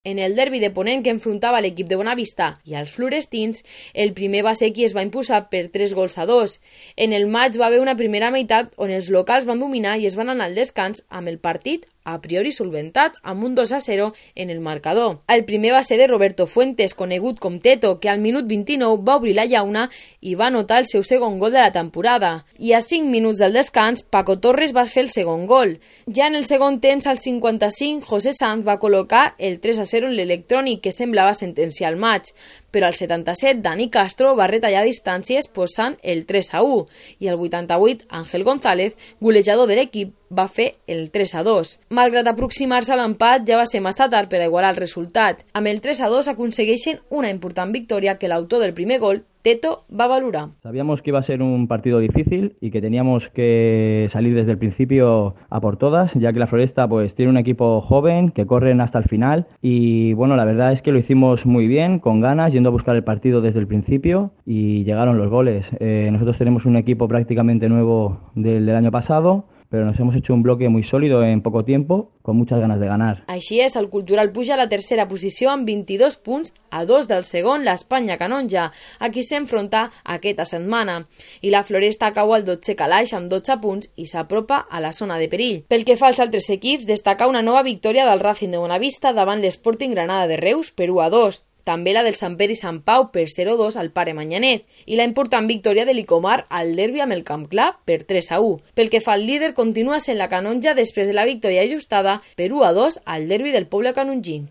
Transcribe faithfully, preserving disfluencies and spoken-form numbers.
En el derbi de Ponent que enfrontava l'equip de Bonavista i els florestins, el primer va ser qui es va imposar per tres gols a dos. En el maig va haver una primera meitat on els locals van dominar i es van anar al descans amb el partit a priori solventat amb un dos a zero en el marcador. El primer va ser de Roberto Fuentes, conegut com Teto, que al minut vint-i-nou va obrir la llauna i va anotar el seu segon gol de la temporada. I a cinc minuts del descans, Paco Torres va fer el segon gol. Ja en el segon temps, al cinquanta-cinc, José Sanz va col·locar el tres a zero en l'electrònic que semblava sentenciar el maig, però al setanta-set Dani Castro va retallar distàncies posant el tres a u i al vuitanta-vuit Ángel González, golejador de l'equip, va fer el tres a dos. Malgrat aproximar-se a l'empat, ja va ser massa tard per a igualar el resultat. Amb el tres a dos aconsegueixen una important victòria que l'autor del primer gol, Teto, va valorar. Sabíamos que iba a ser un partido difícil y que teníamos que salir desde el principio a por todas, ya que la Floresta pues tiene un equipo joven que corren hasta el final y bueno, la verdad es que lo hicimos muy bien, con ganas, yendo a buscar el partido desde el principio y llegaron los goles. Eh, nosotros tenemos un equipo prácticamente nuevo del, del año pasado, però nos hemos hecho un bloque muy sólido en poco tiempo, con muchas ganas de ganar. Així és, el Cultural puja a la tercera posició amb vint-i-dos punts a dos del segon, l'Espanya Canonja, a qui s'enfronta aquesta setmana. I la Floresta cau al dotzè calaix amb dotze punts i s'apropa a la zona de perill. Pel que fa als altres equips, destaca una nova victòria del Racing de Bonavista davant l'Sporting Granada de Reus per u a dos. També la del Sant Pere i Sant Pau per zero a dos al Pare Manyanet i la important victòria de l'Icomar al derbi amb el Camp Clar per tres a u. Pel que fa al líder, continua sent la Canonja després de la victòria ajustada per u a dos al derbi del poble canongí.